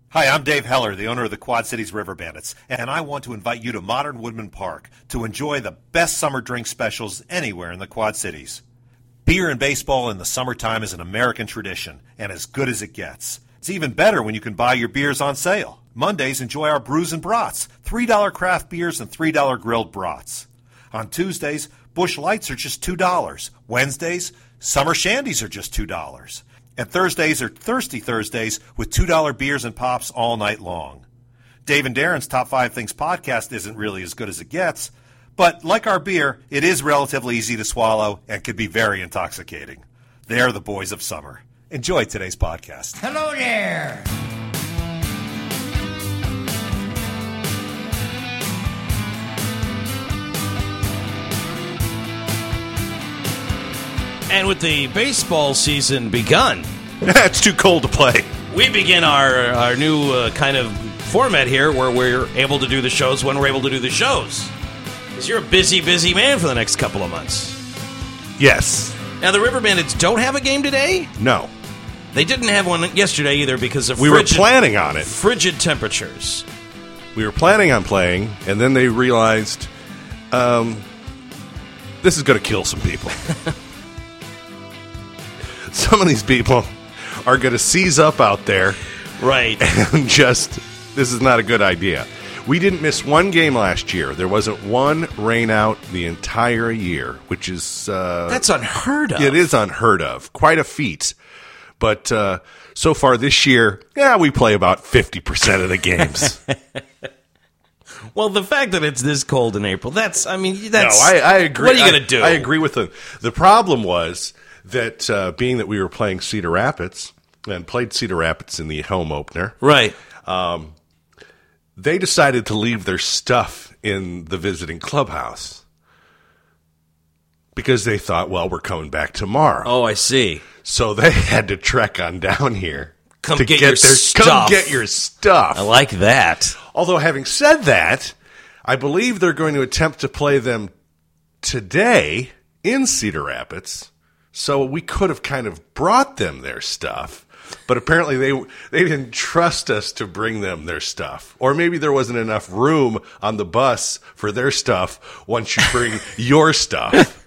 Hi, I'm Dave Heller, the owner of the Quad Cities River Bandits, and I want to invite you to Modern Woodman Park to enjoy the best summer drink specials anywhere in the Quad Cities. Beer and baseball in the summertime is an American tradition, and as good as it gets. It's even better when you can buy your beers on sale. Mondays, enjoy our brews and brats, $3 craft beers and $3 grilled brats. On Tuesdays, Busch Lights are just $2. Wednesdays, Summer Shandies are just $2. And Thursdays are Thirsty Thursdays with $2 beers and pops all night long. Dave and Darren's Top 5 Things podcast isn't really as good as it gets, but like our beer, it is relatively easy to swallow and can be very intoxicating. They're the boys of summer. Enjoy today's podcast. Hello there. And with the baseball season begun, It's too cold to play. we begin our new kind of format here where we're able to do the shows when we're able to do the shows. Because you're a busy, busy man for the next couple of months. Yes. Now, the River Bandits don't have a game today. No. They didn't have one yesterday either because of We were planning on it. frigid temperatures. We were planning on playing, and then they realized this is going to kill some people. Some of these people are going to seize up out there Right. and just, this is not a good idea. We didn't miss one game last year. There wasn't one rain out the entire year, which is... That's unheard of. It is unheard of. Quite a feat. But so far this year, we play about 50% of the games. Well, the fact that it's this cold in April, No, that's... I agree. What are you going to do? I agree with them. The problem was that being that we were playing Cedar Rapids and played Cedar Rapids in the home opener, Right. they decided to leave their stuff in the visiting clubhouse because they thought, well, we're coming back tomorrow. Oh, I see. So they had to trek on down here. Come to get your stuff. Come get your stuff. I like that. Although, having said that, I believe they're going to attempt to play them today in Cedar Rapids. So we could have kind of brought them their stuff. But apparently they didn't trust us to bring them their stuff. Or maybe there wasn't enough room on the bus for their stuff once you bring your stuff.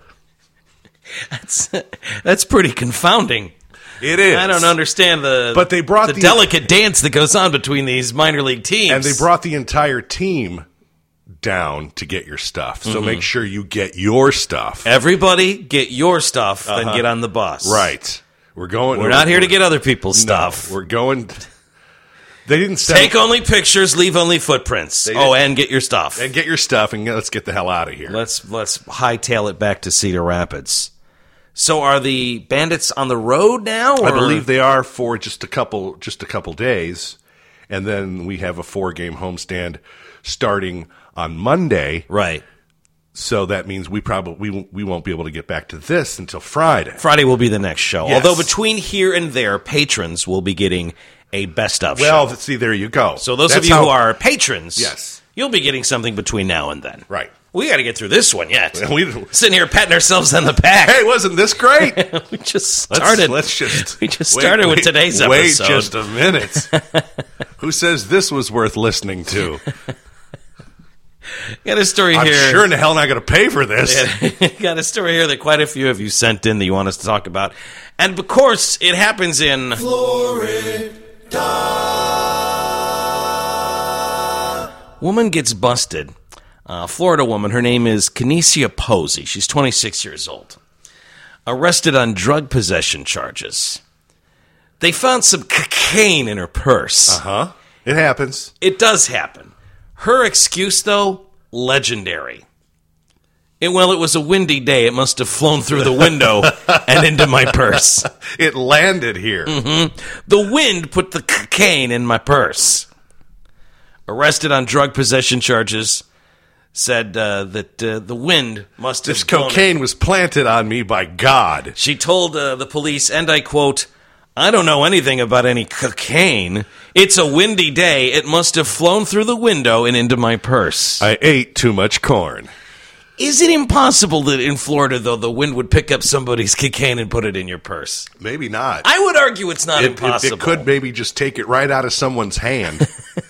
That's pretty confounding. It is. I don't understand But they brought the the- delicate dance that goes on between these minor league teams. And they brought the entire team down to get your stuff. So make sure you get your stuff. Everybody get your stuff, then get on the bus. Right. We're not here to get other people's stuff. We're going... They didn't send... Take only pictures, leave only footprints. And get your stuff. And get your stuff, and let's get the hell out of here. Let's hightail it back to Cedar Rapids. So are the Bandits on the road now? Or? I believe they are for just a couple days, and then we have a 4-game homestand starting on Monday. Right. So that means we won't be able to get back to this until Friday. Friday will be the next show. Yes. Although between here and there, patrons will be getting a best of show. Well, see, there you go. So those of you who are patrons, Yes. you'll be getting something between now and then. Right. We got to get through this one yet. We- Sitting here patting ourselves on the back. Hey, wasn't this great? We just started. Let's just We just started with today's episode. Wait just a minute. Who says this was worth listening to? Got a story I'm here. sure in the hell not going to pay for this. Got a story here that quite a few of you sent in that you want us to talk about. And of course, it happens in Florida. Woman gets busted. Florida woman. Her name is Kenesia Posey. She's 26 years old. Arrested on drug possession charges. They found some cocaine in her purse. Uh-huh. It happens. It does happen. Her excuse, though, legendary. It was a windy day. It must have flown through the window and into my purse. It landed here. The wind put the cocaine in my purse. Arrested on drug possession charges. Said that the wind must have This blown cocaine was planted on me by God. She told the police, and I quote, "I don't know anything about any cocaine. It's a windy day. It must have flown through the window and into my purse." I ate too much corn. Is it impossible that in Florida, though, the wind would pick up somebody's cocaine and put it in your purse? Maybe not. I would argue it's not impossible. It could maybe just take it right out of someone's hand.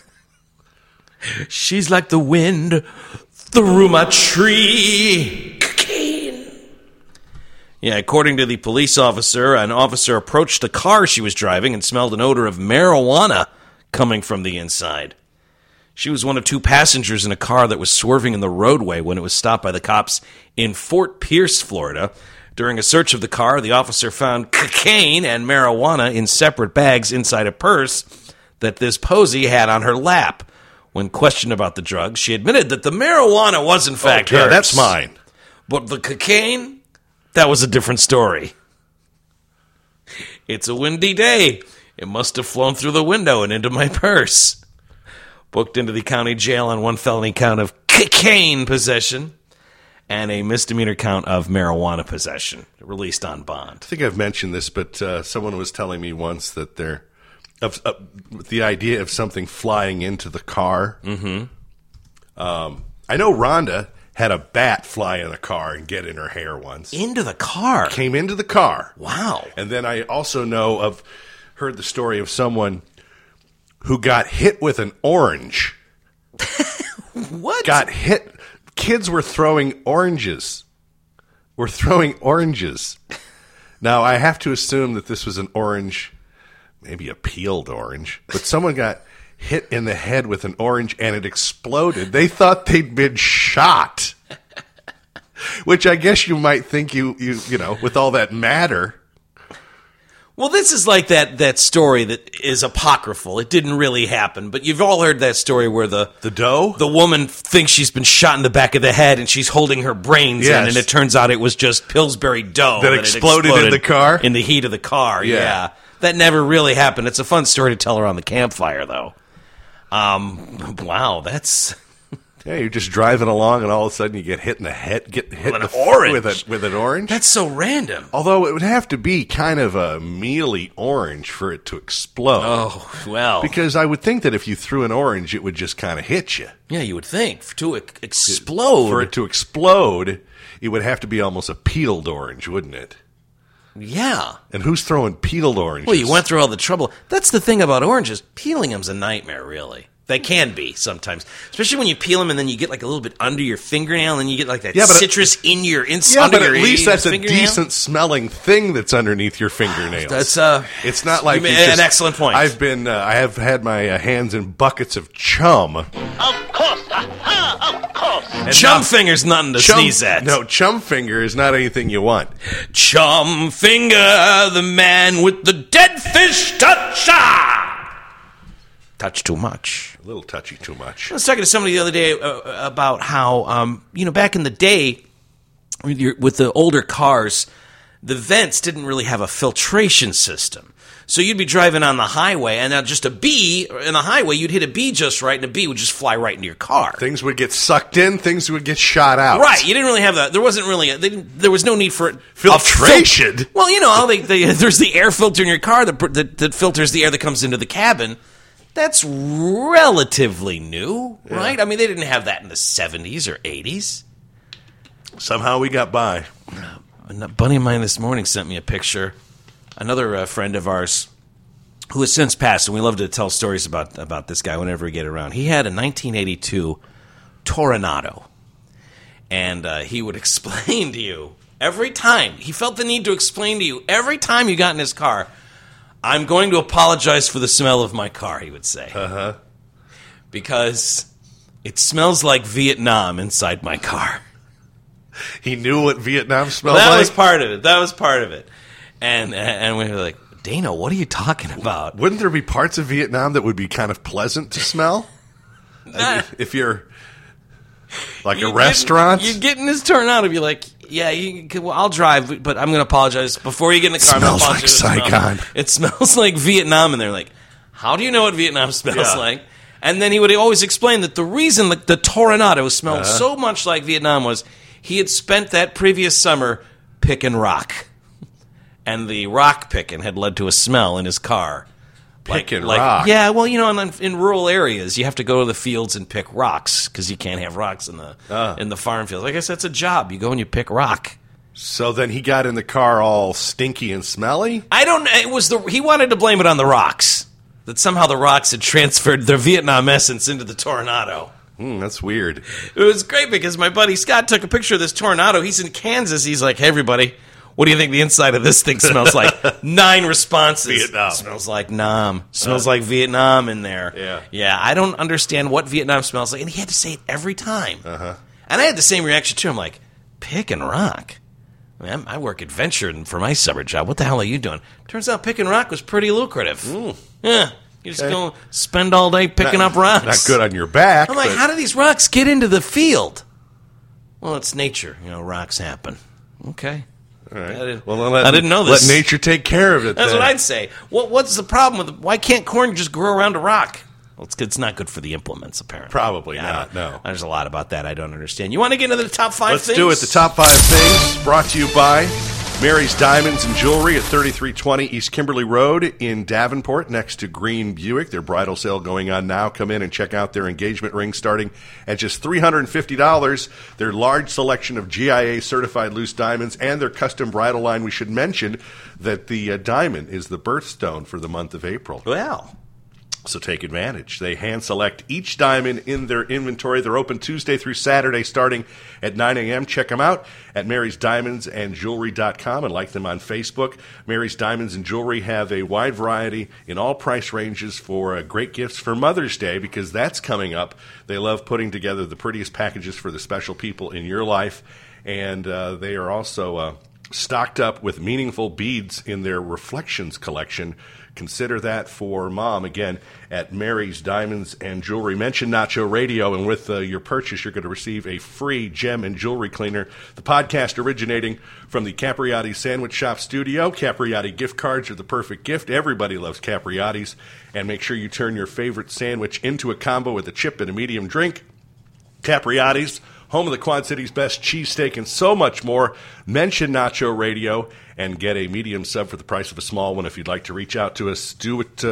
She's like the wind through my tree. Cocaine. Yeah, according to the police officer, an officer approached the car she was driving and smelled an odor of marijuana coming from the inside. She was one of 2 passengers in a car that was swerving in the roadway when it was stopped by the cops in Fort Pierce, Florida. During a search of the car, the officer found cocaine and marijuana in separate bags inside a purse that this Posey had on her lap. When questioned about the drugs, she admitted that the marijuana was in fact hers. Yeah, that's mine. But the cocaine, that was a different story. It's a windy day. It must have flown through the window and into my purse. Booked into the county jail on 1 felony count of cocaine possession and a misdemeanor count of marijuana possession. Released on bond. I think I've mentioned this, but someone was telling me once that the idea of something flying into the car. Mm-hmm. I know Rhonda had a bat fly in the car and get in her hair once. Into the car? Came into the car. Wow. And then I also heard the story of someone who got hit with an orange. What? Got hit. Kids were throwing oranges. Now, I have to assume that this was an orange, maybe a peeled orange, but someone got hit in the head with an orange and it exploded. They thought they'd been shot, which I guess you might think you know, with all that matter. Well, this is like that story that is apocryphal. It didn't really happen, but you've all heard that story where the doe? The woman thinks she's been shot in the back of the head and she's holding her brains in, and it turns out it was just Pillsbury dough that exploded in the car? In the heat of the car, yeah. That never really happened. It's a fun story to tell around the campfire, though. Wow, that's... Yeah, you're just driving along, and all of a sudden you get hit in the head, with an orange. That's so random. Although it would have to be kind of a mealy orange for it to explode. Oh, well. Because I would think that if you threw an orange, it would just kind of hit you. Yeah, you would think. To explode. For it to explode, it would have to be almost a peeled orange, wouldn't it? Yeah. And who's throwing peeled oranges? Well, you went through all the trouble. That's the thing about oranges. Peeling them's a nightmare, really. They can be sometimes, especially when you peel them and then you get like a little bit under your fingernail, and then you get like that citrus in your inside. Yeah, but at least that's a decent smelling thing that's underneath your fingernails. That's it's not like an excellent point. I have had my hands in buckets of chum. Of course, of course. Chum finger's nothing to sneeze at. No, chum finger is not anything you want. Chum finger, the man with the dead fish touch. Touch too much. A little touchy too much. I was talking to somebody the other day about how, back in the day, with the older cars, the vents didn't really have a filtration system. So you'd be driving on the highway, and now just a bee in the highway, you'd hit a bee just right, and a bee would just fly right into your car. Things would get sucked in, things would get shot out. Right, you didn't really have that. There wasn't really, there was no need for filtration. Well, you know, there's the air filter in your car that filters the air that comes into the cabin. That's relatively new, right? I mean, they didn't have that in the 70s or 80s. Somehow we got by. A buddy of mine this morning sent me a picture. Another friend of ours who has since passed, and we love to tell stories about this guy whenever we get around. He had a 1982 Toronado, and he would explain to you every time. He felt the need to explain to you every time you got in his car, I'm going to apologize for the smell of my car, he would say. Uh-huh. Because it smells like Vietnam inside my car. He knew what Vietnam smelled like? That was part of it. And we were like, Dana, what are you talking about? Wouldn't there be parts of Vietnam that would be kind of pleasant to smell? If you're like a restaurant? You get in this Toronado, be like, yeah, I'll drive, but I'm going to apologize. Before you get in the car, I'm going to apologize. It smells like Saigon. It smells like Vietnam. And they're like, how do you know what Vietnam smells like? And then he would always explain that the reason the Toronado smelled so much like Vietnam was he had spent that previous summer picking rock. And the rock picking had led to a smell in his car Picking rock. Yeah, well, in rural areas, you have to go to the fields and pick rocks because you can't have rocks in the farm fields. I guess that's a job. You go and you pick rock. So then he got in the car all stinky and smelly? I don't know. He wanted to blame it on the rocks. That somehow the rocks had transferred their Vietnam essence into the Tornado. That's weird. It was great because my buddy Scott took a picture of this Tornado. He's in Kansas. He's like, hey, everybody, what do you think the inside of this thing smells like? 9 responses. Vietnam. Smells like Nam. Smells like Vietnam in there. Yeah. Yeah, I don't understand what Vietnam smells like. And he had to say it every time. Uh-huh. And I had the same reaction, too. I'm like, picking rock? Man, I work adventure for my summer job. What the hell are you doing? Turns out picking rock was pretty lucrative. Yeah. You just go spend all day picking up rocks. Not good on your back. I'm like, how do these rocks get into the field? Well, it's nature. Rocks happen. Okay. All right. I didn't know this. Let nature take care of it. That's what I'd say. What's the problem with it? Why can't corn just grow around a rock? Well, it's not good for the implements, apparently. Probably not, no. There's a lot about that I don't understand. You want to get into the top 5 things? Let's do it. The top 5 things brought to you by Mary's Diamonds and Jewelry at 3320 East Kimberly Road in Davenport, next to Green Buick. Their bridal sale going on now. Come in and check out their engagement ring starting at just $350. Their large selection of GIA certified loose diamonds and their custom bridal line. We should mention that the diamond is the birthstone for the month of April. Well, so take advantage. They hand select each diamond in their inventory. They're open Tuesday through Saturday starting at 9 a.m. Check them out at marysdiamondsandjewelry.com and like them on Facebook. Mary's Diamonds and Jewelry have a wide variety in all price ranges for great gifts for Mother's Day because that's coming up. They love putting together the prettiest packages for the special people in your life. And they are also stocked up with meaningful beads in their Reflections collection. Consider that for Mom, again, at Mary's Diamonds and Jewelry. Mention Nacho Radio, and with your purchase, you're going to receive a free gem and jewelry cleaner. The podcast originating from the Capriati Sandwich Shop studio. Capriati gift cards are the perfect gift. Everybody loves Capriati's. And make sure you turn your favorite sandwich into a combo with a chip and a medium drink. Capriati's, home of the Quad City's best cheesesteak and so much more. Mention Nacho Radio and get a medium sub for the price of a small one. If you'd like to reach out to us, do what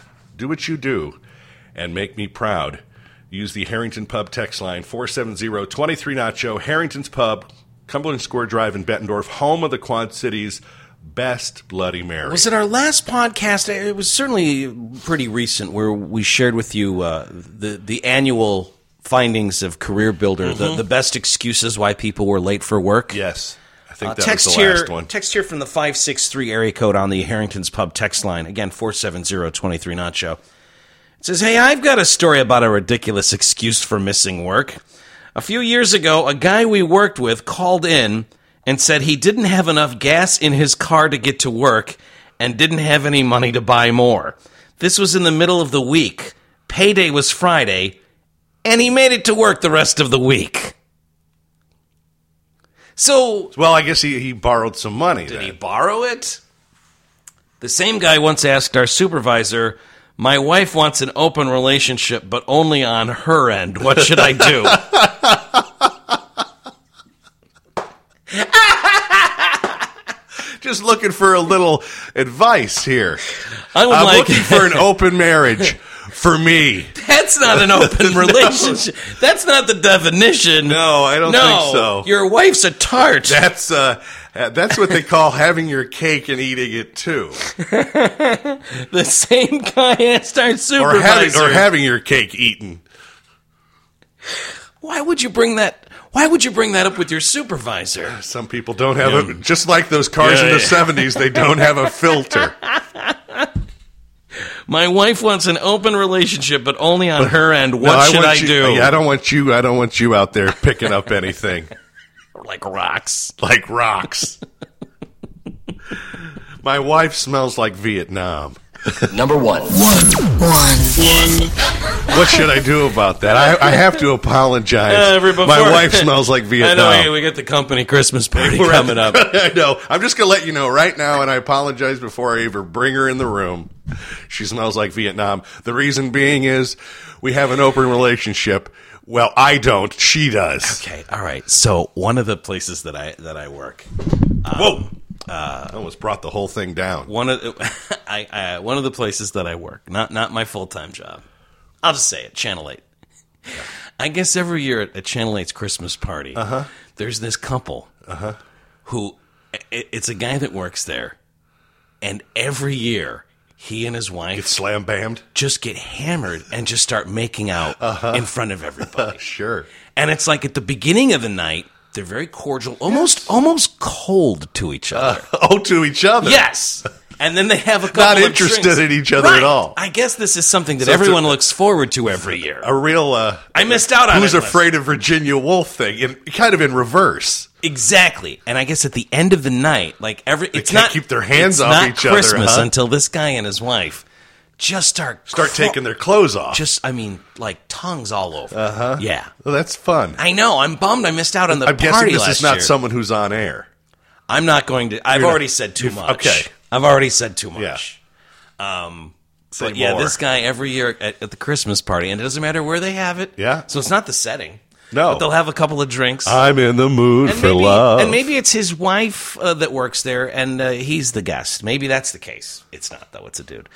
you do and make me proud. Use the Harrington Pub text line 470-23-NACHO. Harrington's Pub, Cumberland Square Drive in Bettendorf, home of the Quad City's best Bloody Mary. Was it our last podcast? It was certainly pretty recent where we shared with you the annual findings of Career Builder, the best excuses why people were late for work. Yes. I think that was the last one. Text here from the 563 area code on the Harrington's Pub text line. Again, 470-23-NACHO. It says, hey, I've got a story about a ridiculous excuse for missing work. A few years ago, a guy we worked with called in and said he didn't have enough gas in his car to get to work and didn't have any money to buy more. This was in the middle of the week. Payday was Friday, and he made it to work the rest of the week. So, well, I guess he borrowed some money. Did he borrow it? The same guy once asked our supervisor, my wife wants an open relationship, but only on her end. What should I do? Just looking for a little advice here. I'm looking for an open marriage for me. That's not an open relationship. That's not the definition. No, I don't think so. Your wife's a tart. That's what they call having your cake and eating it too. The same guy asked our supervisor. Or having your cake eaten. Why would you bring that up with your supervisor? Some people don't have just like those cars in the 70s, they don't have a filter. My wife wants an open relationship, but only on her end. What should I do? I don't want you out there picking up anything. Like rocks. Like rocks. My wife smells like Vietnam. Number one. What should I do about that? I have to apologize. My wife smells like Vietnam. I know, we got the company Christmas party coming up. I know. I'm just going to let you know right now, and I apologize before I even bring her in the room. She smells like Vietnam. The reason being is we have an open relationship. Well, I don't. She does. Okay, all right. So one of the places that I work. Whoa. Almost brought the whole thing down. One of the places that I work, not my full-time job. I'll just say it, Channel 8. I guess every year at Channel 8's Christmas party, there's this couple who, it's a guy that works there, and every year he and his wife Get slam-bammed? just get hammered and just start making out in front of everybody. Sure. And it's like at the beginning of the night, they're very cordial, almost cold to each other. To each other? Yes. And then they have a couple Not of interested drinks. in each other Right. at all. I guess this is something that So everyone looks forward to every year. A real... I missed out on it. Who's Afraid of Virginia Woolf thing, kind of in reverse. Exactly. And I guess at the end of the night, like it's can't not keep their hands it's off not each other, Christmas huh? until this guy and his wife just start Taking their clothes off. like tongues all over. Yeah. Well, that's fun. I know. I'm bummed I missed out on the I'm party guessing this last is not year. someone who's on air. I'm not going to. I've already said too much. Okay. I've already said too much. Yeah. Say But yeah, more. this guy every year at the Christmas party, and it doesn't matter where they have it. Yeah. So it's not the setting. No. But they'll have a couple of drinks. I'm in the mood for love. And maybe it's his wife that works there, and he's the guest. Maybe that's the case. It's not, though. It's a dude.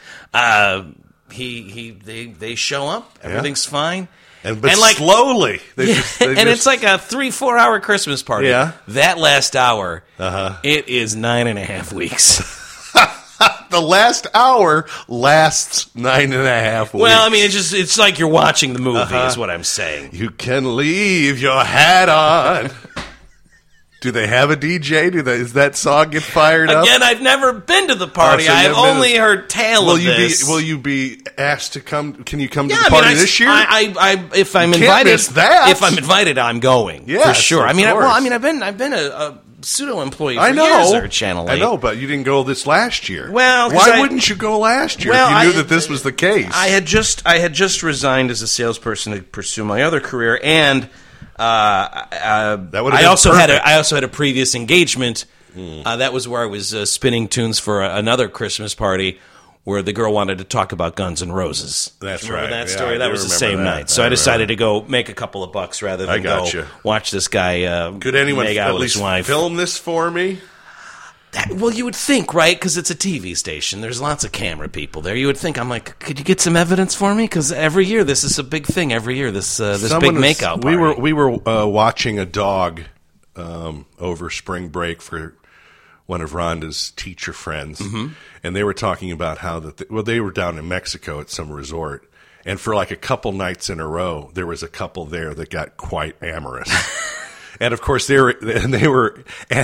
They show up. Everything's fine. But like, slowly. It's like a 3-4 hour Christmas party. Yeah. That last hour, it is 9.5 weeks. The last hour lasts 9.5 weeks. Well, I mean, it's like you're watching the movie, is what I'm saying. You can leave your hat on. Do they have a DJ? Does that song get fired up? Again, I've never been to the party. so I've you've been- only heard tale of this. Will you be asked to come? Can you come to Yeah, the party this year? If I'm can't invited, miss that. If I'm invited, I'm going for Yes, sure. of I mean, course. I've been a pseudo employee for I know. years there at Channel 8. I know, but you didn't go this last year. Well, 'cause why wouldn't you go last year if you knew that this was the case? I had just resigned as a salesperson to pursue my other career, and That would have I been also perfect. had a previous engagement. That was where I was spinning tunes for another Christmas party where the girl wanted to talk about Guns N' Roses. That's Remember right. that Yeah, story? I That do was the remember same that. night. So I decided to go make a couple of bucks rather than go gotcha. watch this guy Could anyone make out at with least his wife. film this for me? Well, you would think, right? Because it's a TV station. There's lots of camera people there. You would think, I'm like, could you get some evidence for me? Because every year, this is a big thing. Every year, this big makeout party. We were watching a dog over spring break for one of Rhonda's teacher friends, and they were talking about how they were down in Mexico at some resort, and for like a couple nights in a row, there was a couple there that got quite amorous, and of course everyone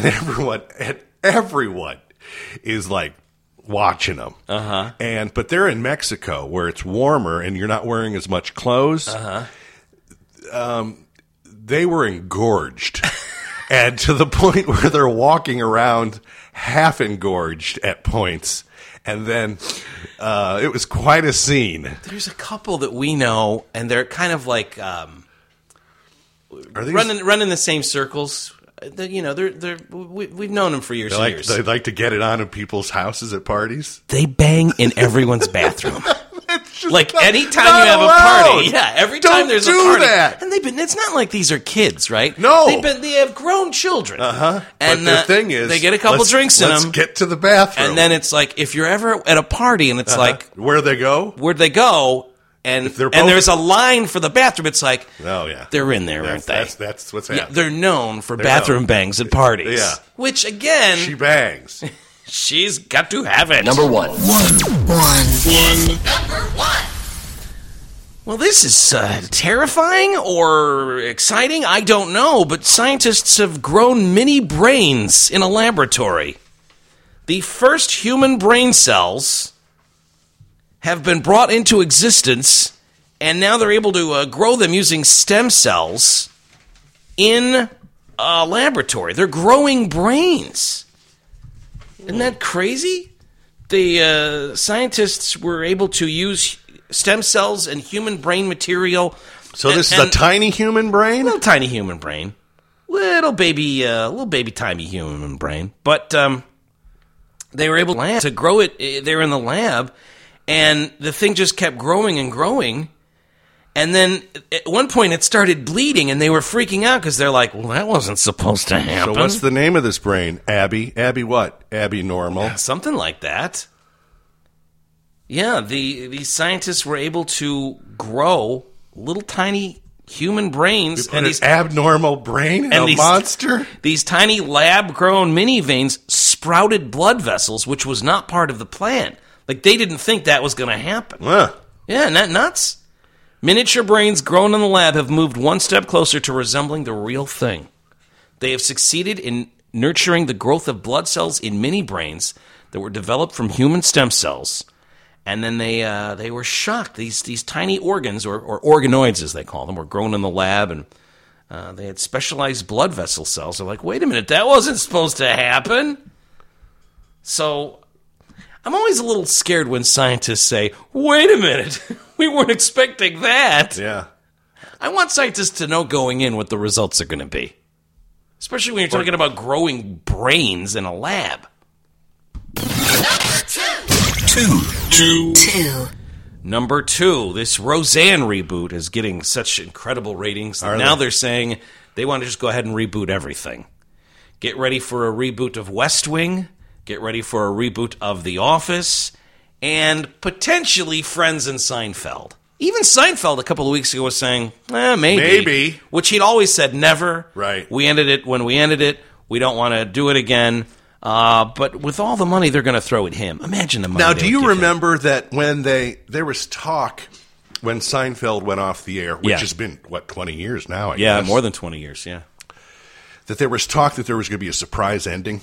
is like watching them. But they're in Mexico where it's warmer and you're not wearing as much clothes. They were engorged. And to the point where they're walking around half engorged at points. And then it was quite a scene. There's a couple that we know, and they're kind of like Are these, running the same circles. We've known them for years and years. they like to get it on in people's houses at parties? They bang in everyone's bathroom. It's just Like not- anytime not you have allowed. a party, yeah. Every Don't time there's a do party, that. and it's not like these are kids, right? No. they have grown children. But And the thing is, they get a couple drinks in let's them, get to the bathroom. and then it's like if you're ever at a party and it's like where they go? where'd they go? And they're both- there's a line for the bathroom. It's like, Oh yeah, they're in there, aren't they? That's what's Yeah, happening. they're known for bathroom bangs at parties. Yeah. Which again, She bangs. she's got to have it. Number one. Well, this is terrifying or exciting. I don't know, but scientists have grown mini brains in a laboratory. The first human brain cells have been brought into existence, and now they're able to grow them using stem cells in a laboratory. They're growing brains. Isn't that crazy? The scientists were able to use stem cells and human brain material. So this is a tiny human brain? Little tiny human brain. Little baby tiny human brain. But they were able to grow it there in the lab, and the thing just kept growing and growing. And then at one point it started bleeding, and they were freaking out because they're like, well, that wasn't supposed to happen. So what's the name of this brain? Abby? Abby what? Abby normal? Something like that. Yeah, the scientists were able to grow little tiny human brains. And these abnormal brain in a monster? These tiny lab-grown mini veins sprouted blood vessels, which was not part of the plan. Like, they didn't think that was going to happen. Huh. Yeah, isn't that nuts? Miniature brains grown in the lab have moved one step closer to resembling the real thing. They have succeeded in nurturing the growth of blood cells in mini brains that were developed from human stem cells. And then they were shocked. These tiny organs, or organoids as they call them, were grown in the lab, and they had specialized blood vessel cells. They're like, wait a minute, that wasn't supposed to happen. So I'm always a little scared when scientists say, wait a minute, we weren't expecting that. Yeah. I want scientists to know going in what the results are going to be. Especially when you're talking about growing brains in a lab. Number two, this Roseanne reboot is getting such incredible ratings that now they're saying they want to just go ahead and reboot everything. Get ready for a reboot of West Wing. Get ready for a reboot of The Office. And potentially Friends and Seinfeld. Even Seinfeld a couple of weeks ago was saying, maybe. Maybe. Which he'd always said never. Right. We ended it when we ended it. We don't want to do it again. But with all the money they're going to throw at him, imagine the money. Now, do you remember that when there was talk when Seinfeld went off the air, which has been, 20 years now, I guess? Yeah, more than 20 years, yeah. That there was talk that there was going to be a surprise ending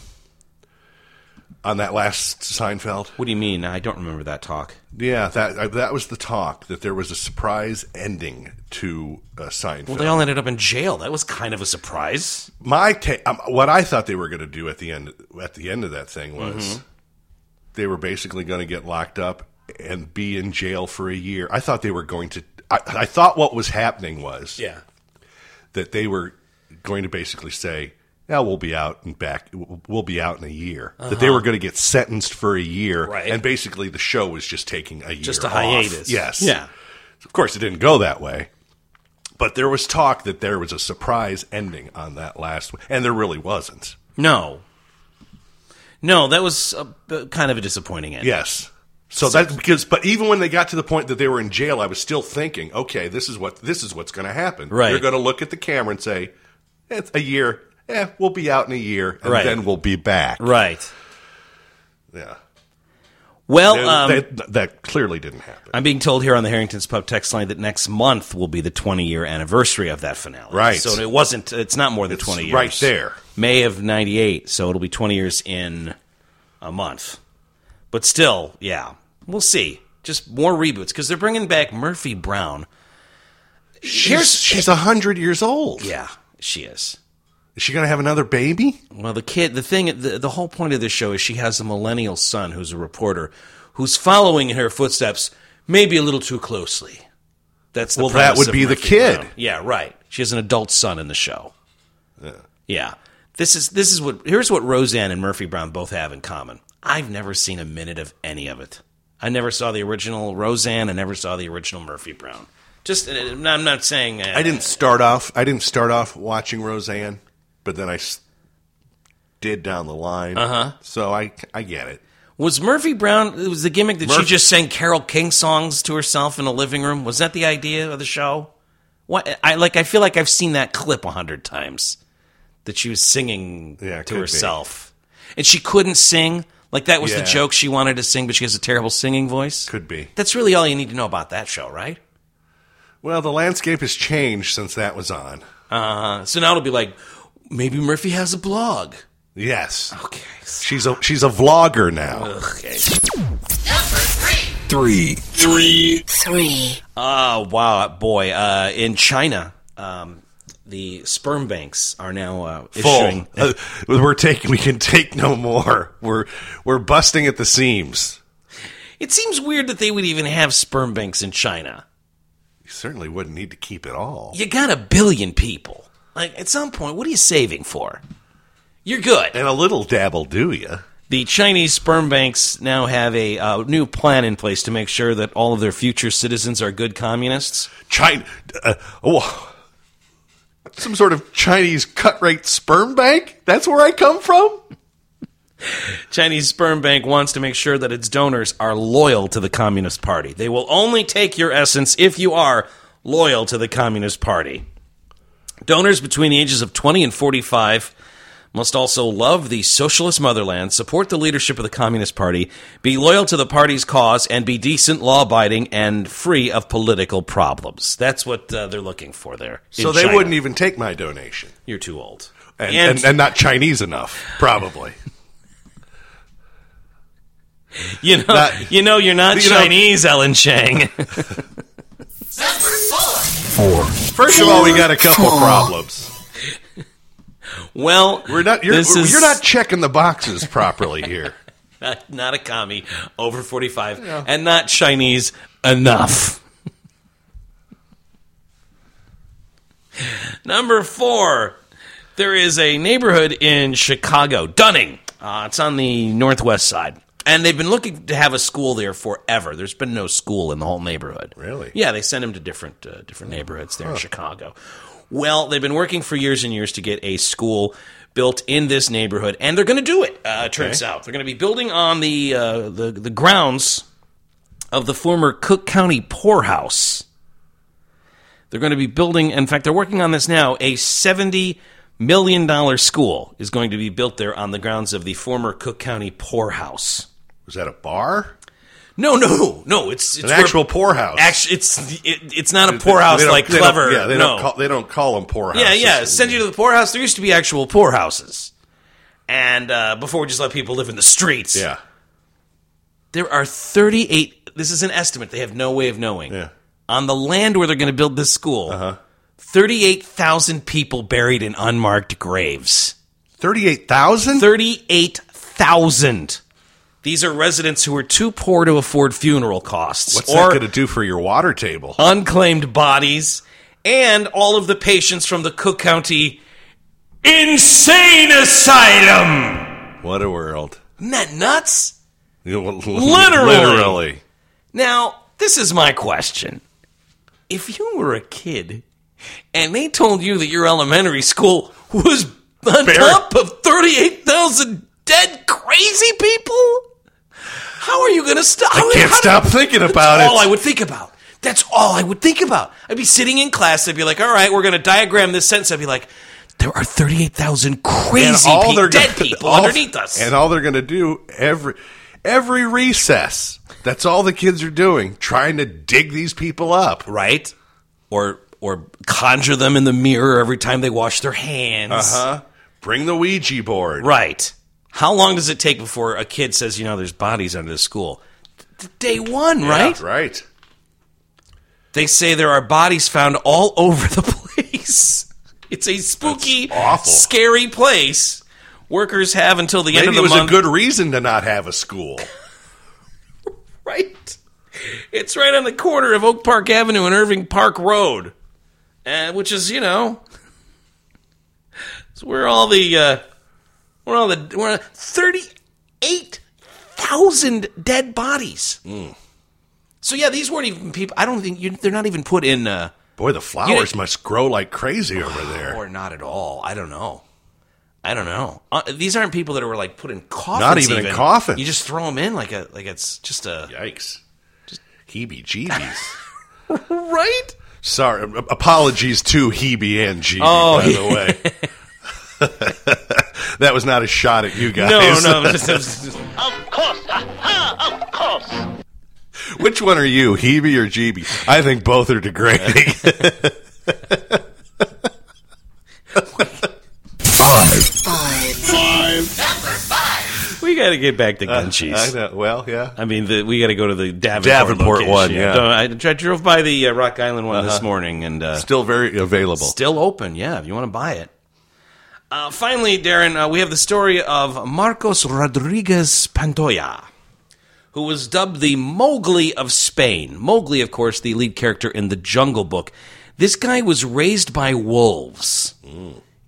on that last Seinfeld? What do you mean? I don't remember that talk. Yeah, that was the talk, that there was a surprise ending to Seinfeld. Well, they all ended up in jail. That was kind of a surprise. What I thought they were going to do at the end of that thing was they were basically going to get locked up and be in jail for a year. I thought they were going to. I thought what was happening was that they were going to basically say, "Yeah, we'll be out and back. We'll be out in a year." That they were going to get sentenced for a year, and basically the show was just taking a year, just a hiatus. Yes, yeah. Of course, it didn't go that way. But there was talk that there was a surprise ending on that last one, and there really wasn't. No, that was kind of a disappointing ending. Yes. So that's because, but even when they got to the point that they were in jail, I was still thinking, okay, this is what's going to happen. Right. They're going to look at the camera and say, "It's a year. We'll be out in a year, and then we'll be back." Right. Yeah. Well, that clearly didn't happen. I'm being told here on the Harrington's Pub text line that next month will be the 20-year anniversary of that finale. Right. So it's not more than 20 years. Right there. May of 98, so it'll be 20 years in a month. But still, yeah, we'll see. Just more reboots, because they're bringing back Murphy Brown. She's 100 years old. Yeah, she is. Is she going to have another baby? Well, the whole point of this show is she has a millennial son who's a reporter who's following in her footsteps maybe a little too closely. That's the that would be the kid. Brown. Yeah, right. She has an adult son in the show. Yeah. Here's what Roseanne and Murphy Brown both have in common. I've never seen a minute of any of it. I never saw the original Roseanne. I never saw the original Murphy Brown. I'm not saying I didn't start off watching Roseanne. But then I did down the line. So I get it. Was Murphy Brown, it was the gimmick that she just sang Carole King songs to herself in a living room? Was that the idea of the show? I feel like I've seen that clip 100 times. That she was singing to herself. And she couldn't sing. Like that was the joke, she wanted to sing, but she has a terrible singing voice. Could be. That's really all you need to know about that show, right? Well, the landscape has changed since that was on. So now it'll be like, maybe Murphy has a blog. Yes. Okay. She's a vlogger now. Okay. Number 3. Oh, wow, boy. In China, the sperm banks are now issuing... We can take no more. We're busting at the seams. It seems weird that they would even have sperm banks in China. You certainly wouldn't need to keep it all. You got 1 billion people. Like, at some point, what are you saving for? You're good. And a little dabble, do you? The Chinese sperm banks now have a new plan in place to make sure that all of their future citizens are good communists. China, some sort of Chinese cut-rate sperm bank? That's where I come from? Chinese sperm bank wants to make sure that its donors are loyal to the Communist Party. They will only take your essence if you are loyal to the Communist Party. Donors between the ages of 20 and 45 must also love the socialist motherland, support the leadership of the Communist Party, be loyal to the party's cause, and be decent, law-abiding, and free of political problems. That's what they're looking for there. So they wouldn't even take my donation. You're too old. And not Chinese enough, probably. You're not Chinese, Ellen Chang. Four. First of all, we got a couple problems. Well, you're not checking the boxes properly here. Not a commie over 45, and not Chinese enough. Number 4, there is a neighborhood in Chicago, Dunning. It's on the northwest side. And they've been looking to have a school there forever. There's been no school in the whole neighborhood. Really? Yeah, they send them to different neighborhoods there in Chicago. Well, they've been working for years and years to get a school built in this neighborhood, and they're going to do it, turns out. They're going to be building on the grounds of the former Cook County poorhouse. They're going to be building, in fact, they're working on this now, a $70 million school is going to be built there on the grounds of the former Cook County poorhouse. Was that a bar? No. It's an actual poorhouse. It's not a poorhouse like Clever. They don't call them poorhouses. Yeah. Send you to the poorhouse. There used to be actual poorhouses, and before we just let people live in the streets. Yeah. There are 38. This is an estimate. They have no way of knowing. Yeah. On the land where they're going to build this school, 38,000 people buried in unmarked graves. 38,000? 38,000. These are residents who are too poor to afford funeral costs. What's that going to do for your water table? Unclaimed bodies, and all of the patients from the Cook County Insane Asylum. What a world. Isn't that nuts? Literally. Now, this is my question. If you were a kid and they told you that your elementary school was on top of 38,000 dead crazy people, how are you going to stop? I can't stop thinking about it. That's all I would think about. That's all I would think about. I'd be sitting in class. I'd be like, all right, we're going to diagram this sentence. I'd be like, there are 38,000 crazy dead people underneath us. And all they're going to do every recess, that's all the kids are doing, trying to dig these people up. Right? Or conjure them in the mirror every time they wash their hands. Bring the Ouija board. Right. How long does it take before a kid says, there's bodies under the school? Day one, right? Yeah, right. They say there are bodies found all over the place. It's a spooky, scary place. Workers have until the end of the month. Maybe it was a good reason to not have a school. Right. It's right on the corner of Oak Park Avenue and Irving Park Road, which is, it's where all the 38,000 dead bodies. So yeah, these weren't even people. I don't think they're not even put in. Boy, the flowers must grow like crazy over there. Or not at all. I don't know. These aren't people that were put in coffins. Not even in coffins. You just throw them in like it's just a yikes. Just heebie-jeebies. Right? Sorry, apologies to Hebe and Jeebie, by the way. That was not a shot at you guys. No. Of course. Of course. Which one are you, Hebe or Jeebie? I think both are degrading. Five. Number 5. We got to get back to Gunchies. I know. Well, yeah. I mean, we got to go to the Davenport one, yeah. I drove by the Rock Island one this morning. And still very available. Still open, yeah, if you want to buy it. Finally, Darren, we have the story of Marcos Rodriguez Pantoja, who was dubbed the Mowgli of Spain. Mowgli, of course, the lead character in The Jungle Book. This guy was raised by wolves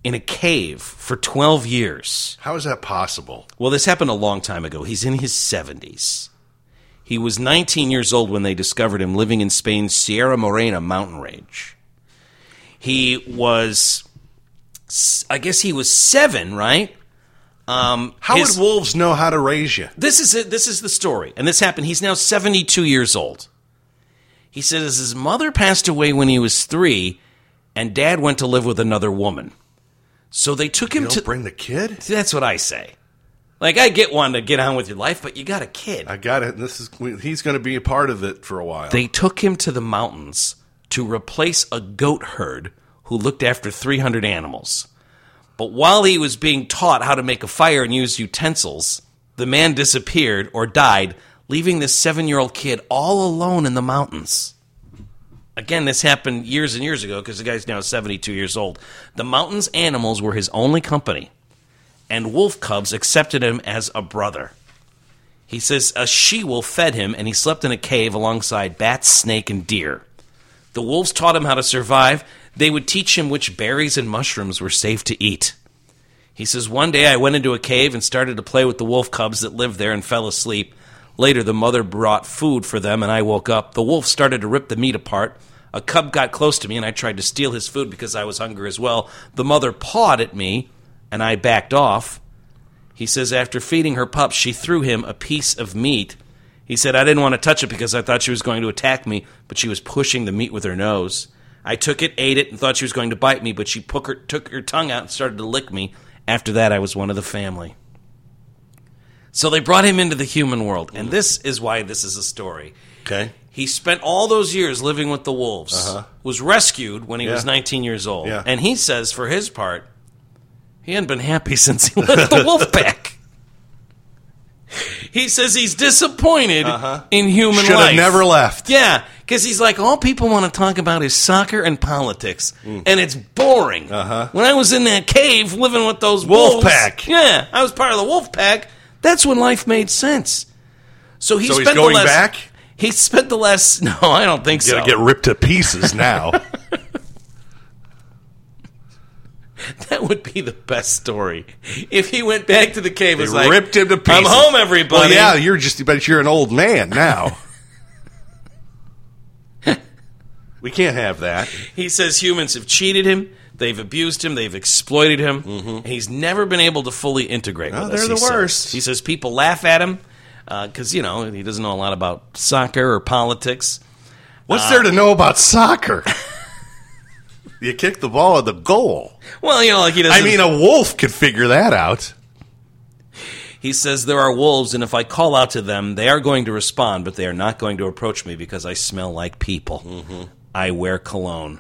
in a cave for 12 years. How is that possible? Well, this happened a long time ago. He's in his 70s. He was 19 years old when they discovered him living in Spain's Sierra Morena mountain range. He was, I guess he was 7, right? How would wolves know how to raise you? This is it. This is the story. And this happened. He's now 72 years old. He says his mother passed away when he was 3, and Dad went to live with another woman. So they took him to bring the kid? That's what I say. Like, I get one to get on with your life, but you got a kid. I got it. He's going to be a part of it for a while. They took him to the mountains to replace a goat herd who looked after 300 animals. But while he was being taught how to make a fire and use utensils, the man disappeared or died, leaving this 7-year-old kid all alone in the mountains. Again, this happened years and years ago because the guy's now 72 years old. The mountains animals were his only company, and wolf cubs accepted him as a brother. He says a she-wolf fed him, and he slept in a cave alongside bats, snake, and deer. The wolves taught him how to survive. They would teach him which berries and mushrooms were safe to eat. He says, one day I went into a cave and started to play with the wolf cubs that lived there and fell asleep. Later, the mother brought food for them, and I woke up. The wolf started to rip the meat apart. A cub got close to me, and I tried to steal his food because I was hungry as well. The mother pawed at me, and I backed off. He says after feeding her pups, she threw him a piece of meat. He said, I didn't want to touch it because I thought she was going to attack me, but she was pushing the meat with her nose. I took it, ate it, and thought she was going to bite me, but she took her tongue out and started to lick me. After that, I was one of the family. So they brought him into the human world, and this is why this is a story. Okay. He spent all those years living with the wolves, was rescued when he was 19 years old, and he says, for his part, he hadn't been happy since he left the wolf pack. He says he's disappointed in human life. Should have never left. Yeah, because he's like, all people want to talk about is soccer and politics, and it's boring. When I was in that cave living with those wolves, pack. Yeah, I was part of the wolf pack. That's when life made sense. So he's going back? He spent the last... No, I don't think so. Gonna get ripped to pieces now. That would be the best story. If he went back to the cave, They was like, ripped him to pieces. I'm home, everybody. Well, yeah, but you're an old man now. We can't have that. He says humans have cheated him, they've abused him, they've exploited him, and he's never been able to fully integrate with us. They're the worst. He says people laugh at him because, he doesn't know a lot about soccer or politics. What's there to know about soccer? You kick the ball at the goal. Well, like he doesn't... I mean, a wolf could figure that out. He says there are wolves, and if I call out to them, they are going to respond, but they are not going to approach me because I smell like people. I wear cologne.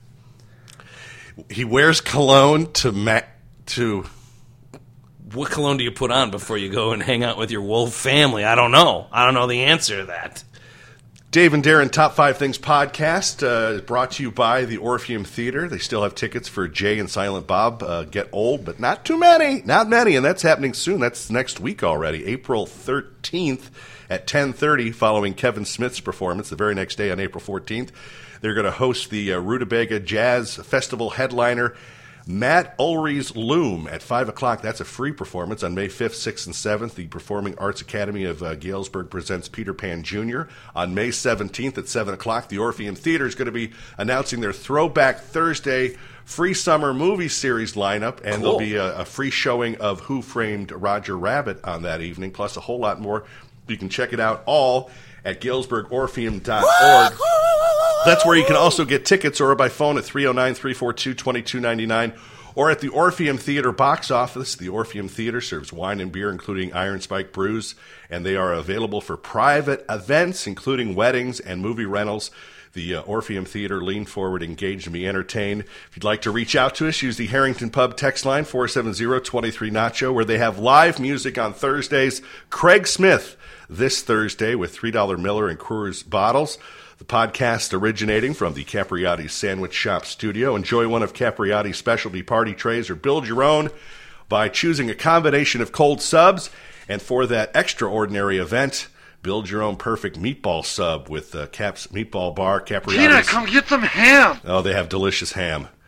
He wears cologne to... What cologne do you put on before you go and hang out with your wolf family? I don't know. I don't know the answer to that. Dave and Darren Top 5 Things podcast is brought to you by the Orpheum Theater. They still have tickets for Jay and Silent Bob Get Old, but not too many. Not many, and that's happening soon. That's next week already, April 13th at 10:30, following Kevin Smith's performance. The very next day on April 14th, they're going to host the Rutabaga Jazz Festival headliner, Matt Ulry's Loom at 5 o'clock. That's a free performance on May 5th, 6th, and 7th. The Performing Arts Academy of Galesburg presents Peter Pan Jr. On May 17th at 7 o'clock. The Orpheum Theater is going to be announcing their Throwback Thursday free summer movie series lineup, and there'll be a free showing of Who Framed Roger Rabbit on that evening, plus a whole lot more. You can check it out all at GalesburgOrpheum.org. That's where you can also get tickets, or by phone at 309-342-2299, or at the Orpheum Theater box office. The Orpheum Theater serves wine and beer, including Iron Spike brews, and they are available for private events, including weddings and movie rentals. The Orpheum Theater, lean forward, engage, and be entertained. If you'd like to reach out to us, use the Harrington Pub text line, 470-23-NACHO, where they have live music on Thursdays. Craig Smith this Thursday with $3 Miller and Coors bottles. The podcast originating from the Capriati's Sandwich Shop studio. Enjoy one of Capriati's specialty party trays or build your own by choosing a combination of cold subs. And for that extraordinary event, build your own perfect meatball sub with Cap's Meatball Bar. Capriati's. Gina, come get some ham. Oh, they have delicious ham.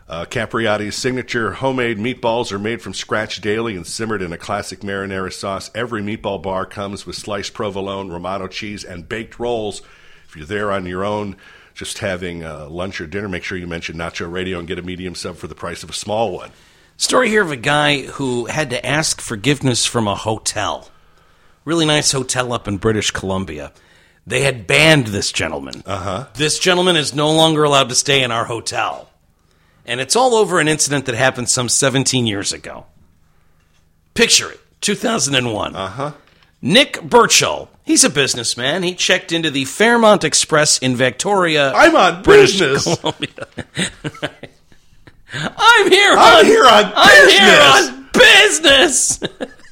Capriotti's signature homemade meatballs are made from scratch daily and simmered in a classic marinara sauce. Every meatball bar comes with sliced provolone, Romano cheese, and baked rolls. If you're there on your own, just having lunch or dinner, make sure you mention Nacho Radio and get a medium sub for the price of a small one. Story here of a guy who had to ask forgiveness from a hotel. Really nice hotel up in British Columbia. They had banned this gentleman. This gentleman is no longer allowed to stay in our hotel. And it's all over an incident that happened some 17 years ago. Picture it, 2001. Nick Burchell, he's a businessman. He checked into the Fairmont Express in Victoria. I'm on British business. Columbia. I'm here on business.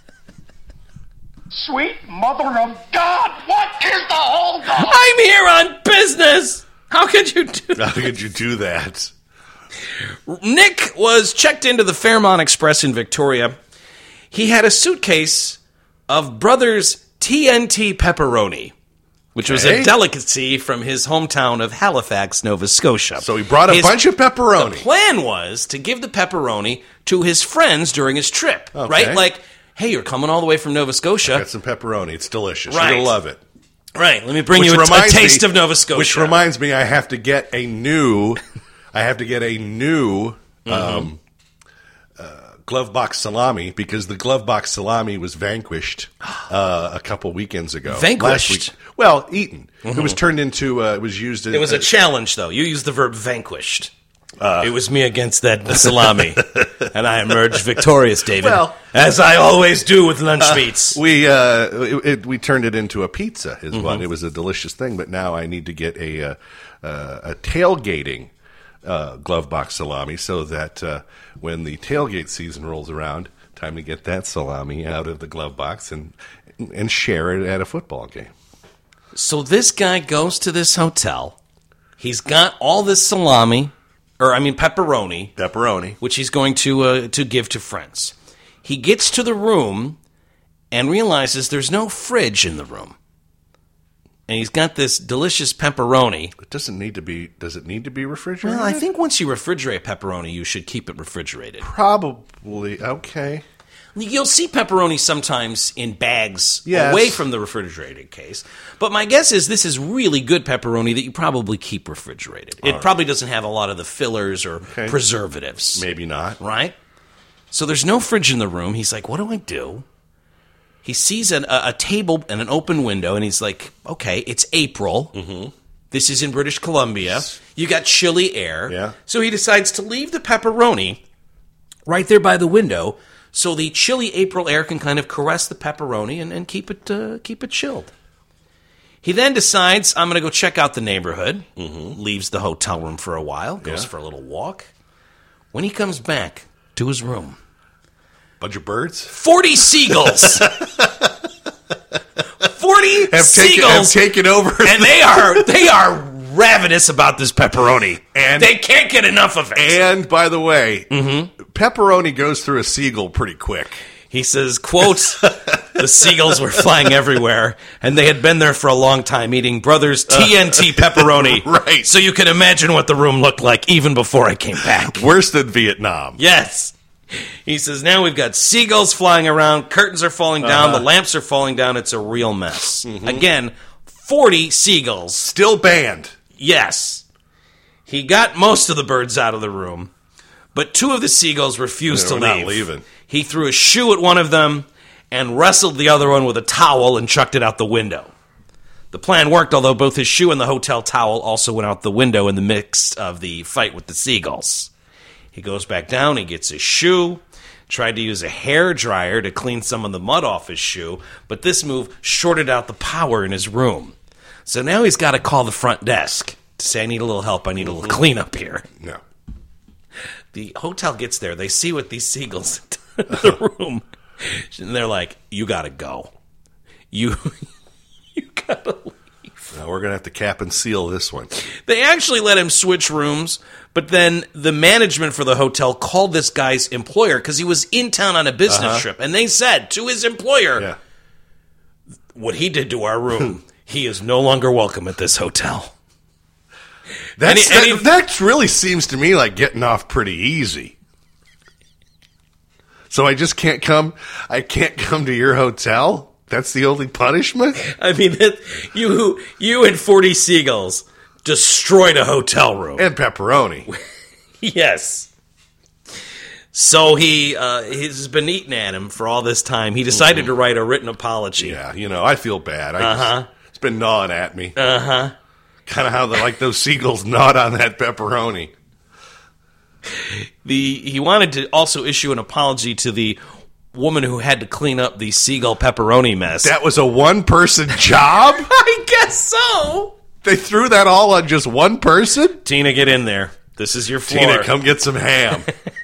Sweet mother of God, what is the hold up? I'm here on business. How could you do that? How could you do that? Nick was checked into the Fairmont Express in Victoria. He had a suitcase of Brothers TNT pepperoni, which was a delicacy from his hometown of Halifax, Nova Scotia. So he brought a bunch of pepperoni. The plan was to give the pepperoni to his friends during his trip, right? Like, hey, you're coming all the way from Nova Scotia. Got some pepperoni. It's delicious. Right. You're going to love it. Right. Let me bring you a taste of Nova Scotia. Which reminds me, I have to get a new glove box salami because the glove box salami was vanquished a couple weekends ago. Vanquished? Last week. Well, eaten. It was turned into, it was used as... It was a challenge, though. You used the verb vanquished. It was me against that salami, and I emerged victorious, David, as I always do with lunch meats. We turned it into a pizza, is what. It was a delicious thing, but now I need to get a tailgating glove box salami so that when the tailgate season rolls around, time to get that salami out of the glove box and share it at a football game. So this guy goes to this hotel. He's got all this salami, pepperoni, which he's going to give to friends. He gets to the room and realizes there's no fridge in the room. And he's got this delicious pepperoni. Does it need to be refrigerated? Well, I think once you refrigerate pepperoni, you should keep it refrigerated. Probably. Okay. You'll see pepperoni sometimes in bags away from the refrigerated case. But my guess is this is really good pepperoni that you probably keep refrigerated. It probably doesn't have a lot of the fillers or preservatives. Maybe not. Right? So there's no fridge in the room. He's like, what do I do? He sees a table and an open window, and he's like, okay, it's April. Mm-hmm. This is in British Columbia. You got chilly air. Yeah. So he decides to leave the pepperoni right there by the window so the chilly April air can kind of caress the pepperoni and keep it chilled. He then decides, I'm going to go check out the neighborhood, leaves the hotel room for a while, goes for a little walk. When he comes back to his room, bunch of birds? 40 seagulls. 40 seagulls have taken over. And they are ravenous about this pepperoni. And they can't get enough of it. And by the way, pepperoni goes through a seagull pretty quick. He says, quote, the seagulls were flying everywhere, and they had been there for a long time eating Brothers TNT pepperoni. Right. So you can imagine what the room looked like even before I came back. Worse than Vietnam. Yes. He says, now we've got seagulls flying around, curtains are falling down, the lamps are falling down, it's a real mess. Again, 40 seagulls. Still banned. Yes. He got most of the birds out of the room, but 2 of the seagulls refused to leave. Not leaving. He threw a shoe at one of them and wrestled the other one with a towel and chucked it out the window. The plan worked, although both his shoe and the hotel towel also went out the window in the mix of the fight with the seagulls. He goes back down, he gets his shoe, tried to use a hair dryer to clean some of the mud off his shoe, but this move shorted out the power in his room. So now he's got to call the front desk to say, I need a little help, I need a little cleanup here. No. The hotel gets there, they see what these seagulls have done in the room, and they're like, you got to go. You got to leave. Now we're going to have to cap and seal this one. They actually let him switch rooms, but then the management for the hotel called this guy's employer because he was in town on a business trip, and they said to his employer, what he did to our room, he is no longer welcome at this hotel. That really seems to me like getting off pretty easy. So I just can't come. I can't come to your hotel. That's the only punishment. I mean, you and 40 seagulls destroyed a hotel room And pepperoni. Yes. So he's been eating at him for all this time. He decided to write a written apology. Yeah, I feel bad. It's been gnawing at me. Kind of how those seagulls gnawed on that pepperoni. He wanted to also issue an apology to the woman who had to clean up the seagull pepperoni mess. That was a one-person job? I guess so. They threw that all on just one person? Tina, get in there. This is your floor. Tina, come get some ham.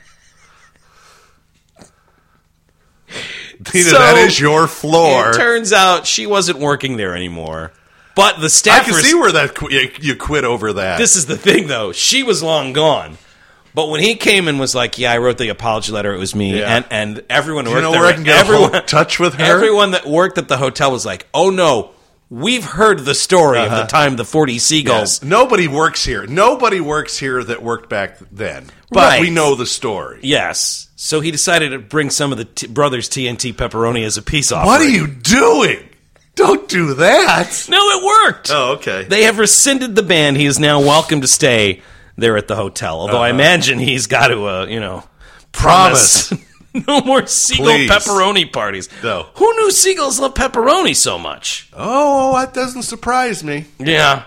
Tina, that is your floor. It turns out she wasn't working there anymore. But the staffers... I can see where you quit over that. This is the thing, though. She was long gone. But when he came and was like, yeah, I wrote the apology letter, it was me, and everyone worked there. Where I can get in touch with her? Everyone that worked at the hotel was like, oh, no, we've heard the story of the time the 40 seagulls... Yes. Nobody works here. Nobody works here that worked back then. But we know the story. Yes. So he decided to bring some of the brothers TNT pepperoni as a peace offering. What are you doing? Don't do that. No, it worked. Oh, okay. They have rescinded the ban. He is now welcome to stay there at the hotel. Although I imagine he's got to, promise no more seagull pepperoni parties. No. Who knew seagulls love pepperoni so much? Oh, that doesn't surprise me. Yeah.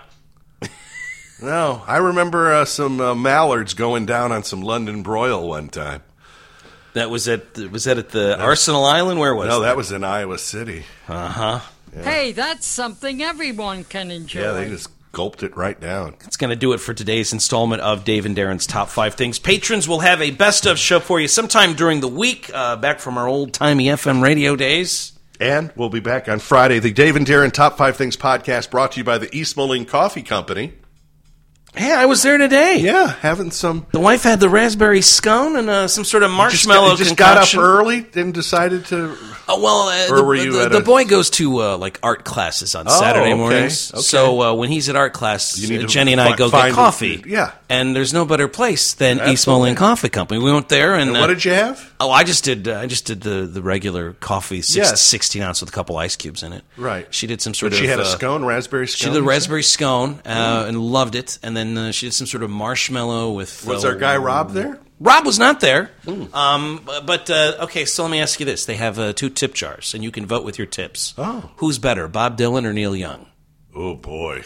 No, I remember some mallards going down on some London broil one time. That was at the Arsenal Island? Where was that? No, that was in Iowa City. Uh-huh. Yeah. Hey, that's something everyone can enjoy. Yeah, they just gulped it right down. That's going to do it for today's installment of Dave and Darren's Top 5 Things. Patrons will have a best-of show for you sometime during the week, back from our old-timey FM radio days. And we'll be back on Friday. The Dave and Darren Top 5 Things podcast brought to you by the East Moline Coffee Company. Hey, I was there today. Yeah, having some... The wife had the raspberry scone and some sort of marshmallow concoction. Just got up early and decided to... Oh, well, the boy goes to art classes on Saturday mornings. Okay. So when he's at art class, Jenny and I go get coffee. Yeah. And there's no better place than East Moline Coffee Company. We went there and... what did you have? Oh, I just did the regular coffee, 16 ounce with a couple ice cubes in it. Right. She did some sort of... She had a scone, raspberry scone? She did a raspberry scone and loved it. And then she did some sort of marshmallow with... Was our guy Rob there? Rob was not there. Okay, so let me ask you this. They have 2 tip jars, and you can vote with your tips. Oh. Who's better, Bob Dylan or Neil Young? Oh, boy.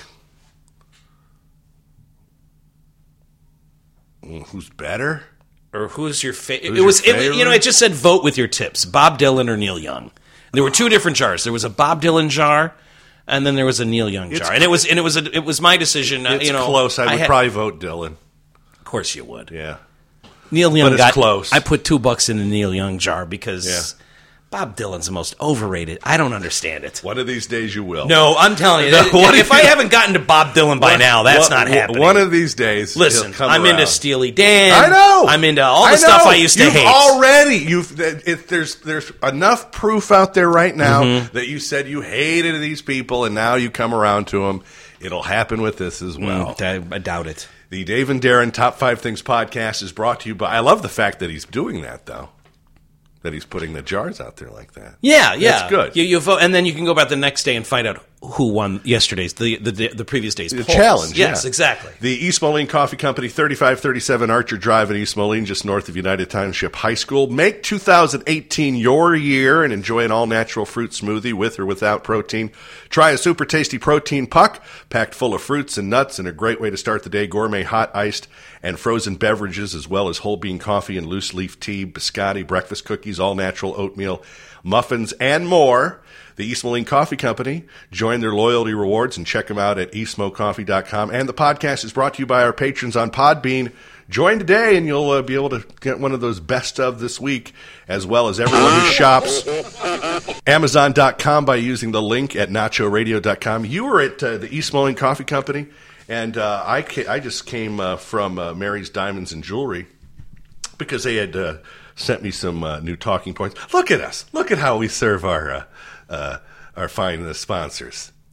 Who's better? Or who's your favorite? It just said vote with your tips. Bob Dylan or Neil Young. There were 2 different jars. There was a Bob Dylan jar, and then there was a Neil Young jar. And it was my decision. It's close. I would probably vote Dylan. Of course you would. Yeah. Neil Young got close. I put $2 in the Neil Young jar because Bob Dylan's the most overrated. I don't understand it. One of these days you will. No, I'm telling you. If I haven't gotten to Bob Dylan by now, that's not happening. One of these days, listen, I'm around. into Steely Dan. I know. I'm into all the stuff I used to hate. There's enough proof out there right now that you said you hated these people, and now you come around to them. It'll happen with this as well. I doubt it. The Dave and Darren Top 5 Things podcast is brought to you by... I love the fact that he's doing that, though. That he's putting the jars out there like that. Yeah. That's good. You vote, and then you can go back the next day and find out who won yesterday's, the previous day's polls. Challenge, Yes, exactly. The East Moline Coffee Company, 3537 Archer Drive in East Moline, just north of United Township High School. Make 2018 your year and enjoy an all-natural fruit smoothie with or without protein. Try a super tasty protein puck, packed full of fruits and nuts, and a great way to start the day. Gourmet hot, iced, and frozen beverages, as well as whole bean coffee and loose leaf tea, biscotti, breakfast cookies, all-natural oatmeal, muffins, and more. The East Moline Coffee Company. Join their loyalty rewards and check them out at eastmocoffee.com. And the podcast is brought to you by our patrons on Podbean. Join today and you'll be able to get one of those best of this week, as well as everyone who shops Amazon.com by using the link at nachoradio.com. You were at the East Moline Coffee Company, and I just came from Mary's Diamonds and Jewelry because they had sent me some new talking points. Look at us. Look at how we serve our fine sponsors.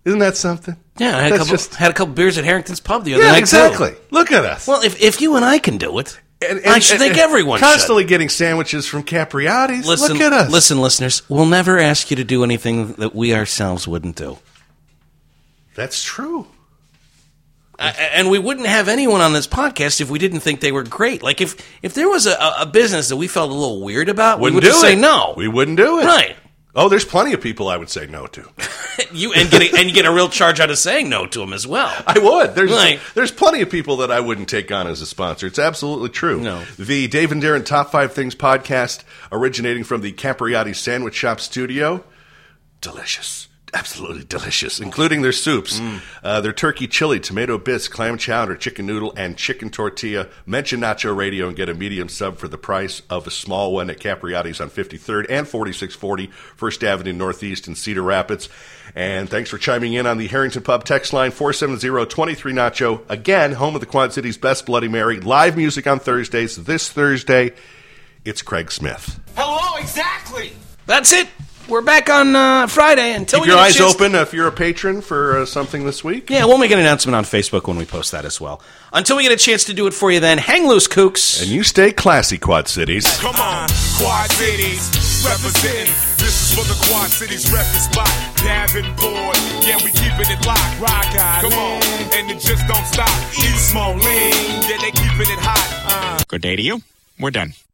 Isn't that something? Yeah, I had a couple beers at Harrington's Pub the other night, exactly. too. Look at us. Well, if you and I can do it, I should think everyone constantly getting sandwiches from Capriati's. Look at us. Listen, listeners, we'll never ask you to do anything that we ourselves wouldn't do. That's true. And we wouldn't have anyone on this podcast if we didn't think they were great. Like, if there was a business that we felt a little weird about, we would just say no. We wouldn't do it. Right. Oh, there's plenty of people I would say no to. You get a real charge out of saying no to them as well. I would. There's plenty of people that I wouldn't take on as a sponsor. It's absolutely true. No. The Dave and Darren Top 5 Things podcast, originating from the Capriati Sandwich Shop studio, delicious. Absolutely delicious, including their soups, their turkey chili, tomato bisque, clam chowder, chicken noodle, and chicken tortilla. Mention Nacho Radio and get a medium sub for the price of a small one at Capriati's on 53rd and 4640 First Avenue Northeast in Cedar Rapids. And thanks for chiming in on the Harrington Pub text line 470-23-NACHO. Again, home of the Quad City's best Bloody Mary. Live music on Thursdays. This Thursday, it's Craig Smith. Hello, exactly. That's it. We're back on Friday. Until Keep your eyes open if you're a patron for something this week. Yeah, we'll make an announcement on Facebook when we post that as well. Until we get a chance to do it for you then, hang loose, kooks. And you stay classy, Quad Cities. Come on, Quad Cities, representing. This is for the Quad Cities record spot. Davenport, yeah, we keeping it locked. Rock out, come on, and it just don't stop. East Moline, yeah, they keeping it hot. Good day to you. We're done.